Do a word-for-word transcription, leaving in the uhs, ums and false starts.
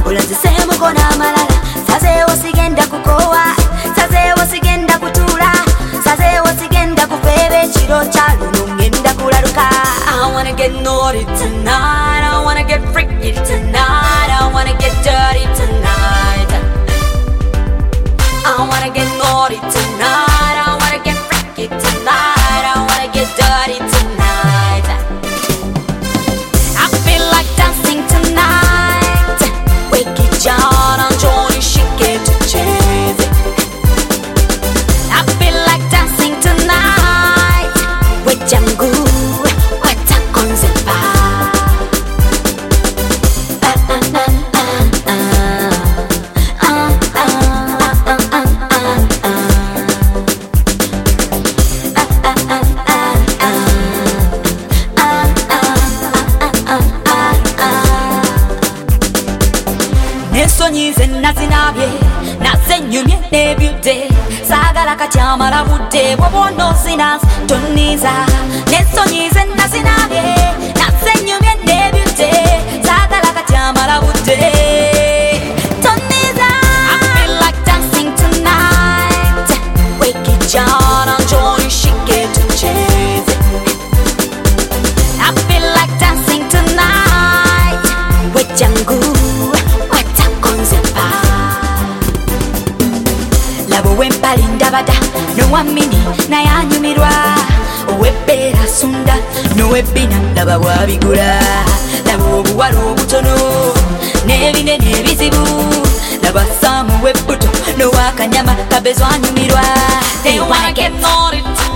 ulanzisemu kona malala sazewo sigenda kukowa sazewo sigenda kutula sazewo sigenda kufebe chiro chaluno ngenda kulaluka. I wanna get naughty tonight, I wanna get freaky tonight, I wanna get dirty tonight, I wanna get naughty tonight, I wanna get freaky tonight, I wanna get dirty tonight. I feel like dancing tonight. Wake it John and Johnny, shake it to chase it. I feel like dancing tonight. With Django, with a concept. Nesonyize nazinabye nasenyumye nebyudde sagala katyamala budde bwobono zinas toniza. Nesonyize nazinabye nasenyumye nebyudde sagala katyamala budde toniza. I feel like dancing tonight. Wake it John and Johnny, shake it to chase it. I feel like dancing tonight with Django. Labo wempali ndabada nowamini nayanyumirwa owebbeera sunda nowebbina laba bwabigula. Laba obuwala obutono n'ebinene ebizibu laba saamu webbuto nowakanyama kabezwanyumirwa. They wanna get naughty.